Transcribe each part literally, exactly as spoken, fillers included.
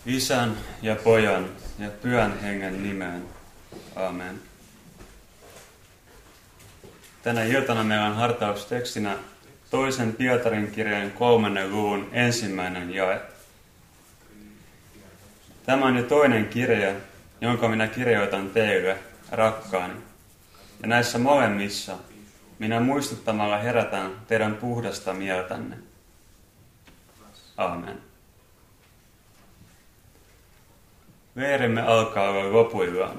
Isän ja Pojan ja Pyhän Hengen nimeen. Aamen. Tänä iltana meillä on hartaustekstinä toisen Pietarin kirjeen kolmannen luvun ensimmäinen jae. Tämä on jo toinen kirje, jonka minä kirjoitan teille, rakkaani. Ja näissä molemmissa minä muistuttamalla herätän teidän puhdasta mieltänne. Aamen. Leirimme alkaa olla lopuillaan.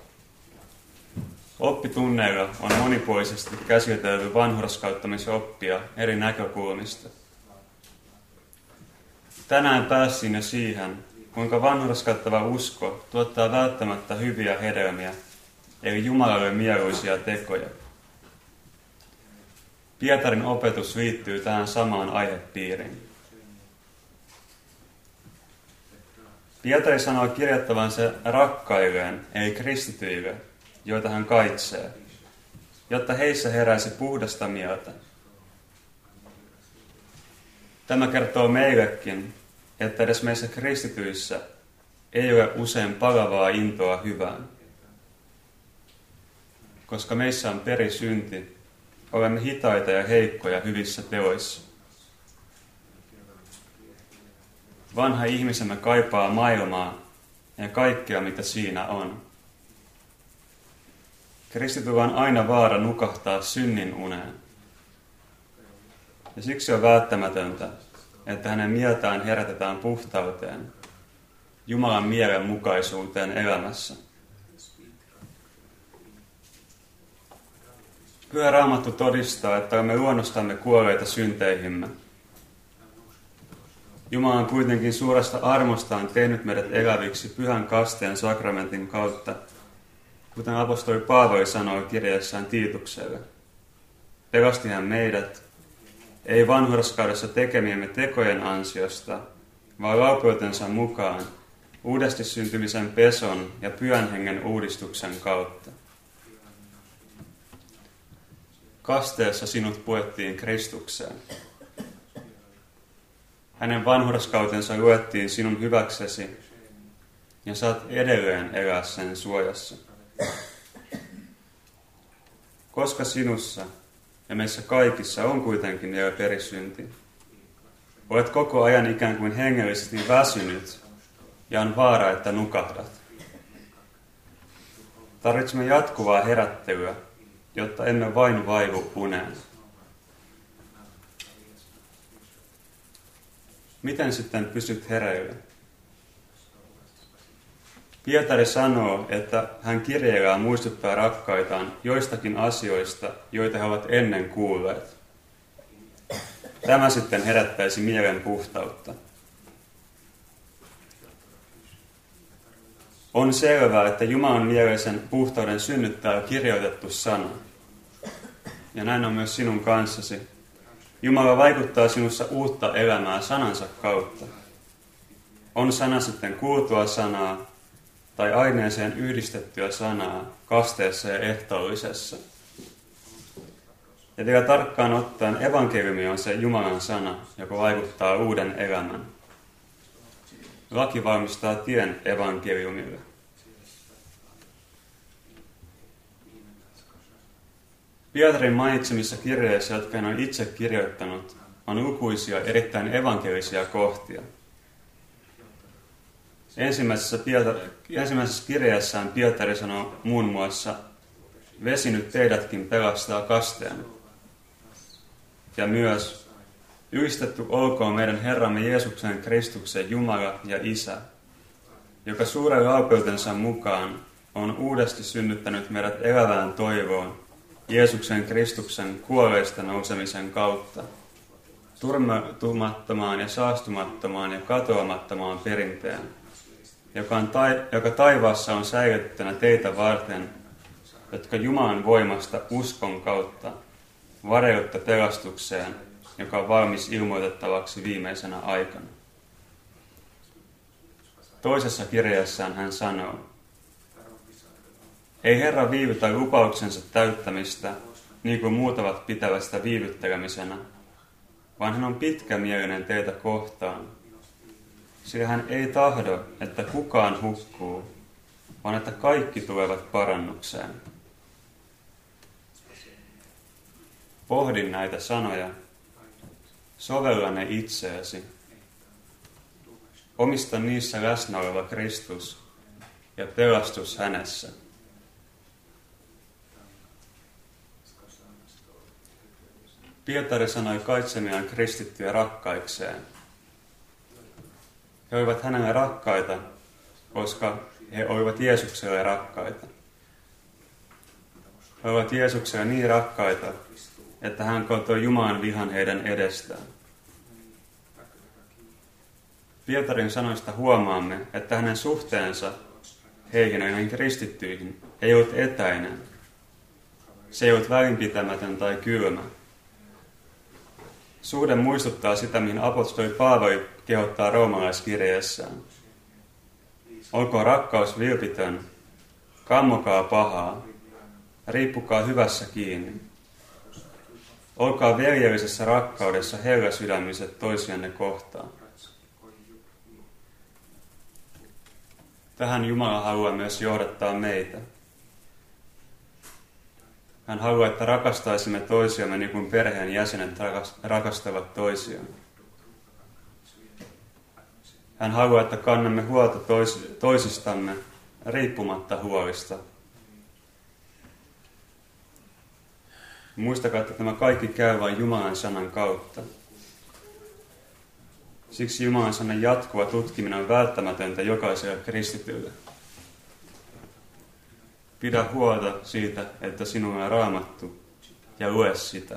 Oppitunneilla on monipuolisesti käsitelty vanhurskauttamisoppia eri näkökulmista. Tänään päästiin jo siihen, kuinka vanhurskauttava usko tuottaa välttämättä hyviä hedelmiä, eli Jumalalle mieluisia tekoja. Pietarin opetus liittyy tähän samaan aihepiiriin. Pietari sanoo kirjoittavansa rakkailleen, eli kristityille, joita hän kaitsee, jotta heissä heräisi puhdasta mieltä. Tämä kertoo meillekin, että edes meissä kristityissä ei ole usein palavaa intoa hyvään. Koska meissä on perisynti, olemme hitaita ja heikkoja hyvissä teoissa. Vanha ihmisemme kaipaa maailmaa ja kaikkea, mitä siinä on. Kristityllä on aina vaara nukahtaa synnin uneen. Ja siksi on välttämätöntä, että hänen mieltään herätetään puhtauteen, Jumalan mielenmukaisuuteen elämässä. Pyhä Raamattu todistaa, että olemme luonnostamme kuolleita synteihimme. Jumala on kuitenkin suuresta armostaan tehnyt meidät eläviksi pyhän kasteen sakramentin kautta, kuten apostoli Paavali sanoi kirjeessään Tiitukselle. Pelasti hän meidät, ei vanhurskaudessa tekemiemme tekojen ansiosta, vaan laupeutensa mukaan, uudesti syntymisen peson ja Pyhän Hengen uudistuksen kautta. Kasteessa sinut puettiin Kristukseen. Hänen vanhurskautensa luettiin sinun hyväksesi, ja saat edelleen elää sen suojassa. Koska sinussa ja meissä kaikissa on kuitenkin vielä perisynti, olet koko ajan ikään kuin hengellisesti väsynyt, ja on vaara, että nukahdat. Tarvitsemme jatkuvaa herättelyä, jotta emme vain vaivu uneen. Miten sitten pysyt hereillä? Pietari sanoo, että hän kirjeellään muistuttaa rakkaitaan joistakin asioista, joita he ovat ennen kuulleet. Tämä sitten herättäisi mielen puhtautta. On selvää, että Jumalan mielisen puhtauden synnyttää kirjoitettu sana. Ja näin on myös sinun kanssasi. Jumala vaikuttaa sinussa uutta elämää sanansa kautta. On sana sitten kuultua sanaa tai aineeseen yhdistettyä sanaa kasteessa ja ehtoollisessa. Ja vielä tarkkaan ottaen evankeliumi on se Jumalan sana, joka vaikuttaa uuden elämän. Laki valmistaa tien evankeliumille. Pietarin mainitsemissa kirjeissä, jotka hän on itse kirjoittanut, on lukuisia erittäin evankelisia kohtia. Ensimmäisessä, Pietar- ensimmäisessä kirjeessään Pietari sanoo muun muassa, vesi nyt teidätkin pelastaa kasteen. Ja myös, ylistetty olkoon meidän Herramme Jeesuksen Kristuksen Jumala ja Isä, joka suuren laupeutensa mukaan on uudesti synnyttänyt meidät elävään toivoon, Jeesuksen Kristuksen kuolleista nousemisen kautta, turmeltumattomaan ja saastumattomaan ja katoamattomaan perinteen, joka, on tai, joka taivaassa on säilytettynä teitä varten, jotka Jumalan voimasta uskon kautta vareutte pelastukseen, joka on valmis ilmoitettavaksi viimeisenä aikana. Toisessa kirjeessään hän sanoo, ei Herra viivytä lupauksensa täyttämistä, niin kuin muut ovat pitävät sitä viivyttelemisenä, vaan hän on pitkämielinen teitä kohtaan. sillä hän ei tahdo, että kukaan hukkuu, vaan että kaikki tulevat parannukseen. Pohdin näitä sanoja, sovella ne itseesi. Omista niissä läsnä oleva Kristus ja pelastus hänessä. Pietari sanoi kaitsemiaan kristittyjä rakkaikseen. He olivat hänelle rakkaita, koska he olivat Jeesukselle rakkaita. He olivat Jeesukselle niin rakkaita, että hän kotoi Jumalan vihan heidän edestään. Pietarin sanoista huomaamme, että hänen suhteensa heihin ja kristittyihin ei ollut etäinen. Se ei ollut välinpitämätön tai kylmä. Suhde muistuttaa sitä, mihin apostoli Paavali kehottaa roomalaiskirjeessään. Olkoon rakkaus vilpitön, kammokaa pahaa, riippukaa hyvässä kiinni. Olkaa veljellisessä rakkaudessa helläsydämiset toisianne kohtaan. Tähän Jumala haluaa myös johdattaa meitä. Hän haluaa, että rakastaisimme toisiamme niin kuin perheen jäsenet rakastavat toisiaan. Hän haluaa, että kannamme huolta tois- toisistamme riippumatta huolista. Muistakaa, että tämä kaikki käy vain Jumalan sanan kautta. Siksi Jumalan sanan jatkuva tutkiminen on välttämätöntä jokaiselle kristitylle. Pidä huolta siitä, että sinulla on Raamattu, ja lue sitä.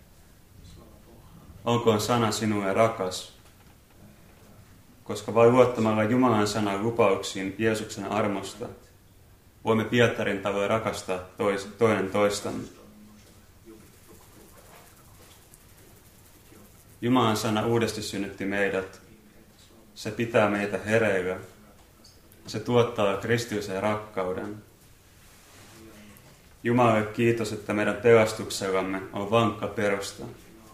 Olkoon sana sinulle rakas, koska vain luottamalla Jumalan sanan lupauksiin Jeesuksen armosta voimme Pietarin tavoin rakastaa tois, toinen toistamme. Jumalan sana uudesti synnytti meidät. Se pitää meitä hereillä. Se tuottaa kristillisen rakkauden. Jumalalle kiitos, että meidän pelastuksellamme on vankka perusta.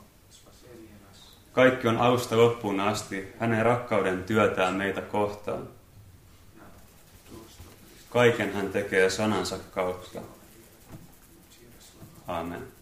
Kaikki on alusta loppuun asti hänen rakkauden työtään meitä kohtaan. Kaiken hän tekee sanansa kautta. Amen.